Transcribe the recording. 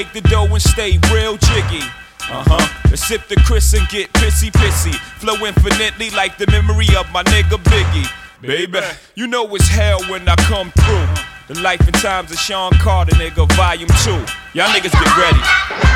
Take the dough and stay real jiggy. Let's sip the Chris and get pissy. Flow infinitely like the memory of my nigga Biggie. Baby, you know it's hell when I come through. The life and times of Sean Carter, nigga, volume 2. Y'all niggas get ready.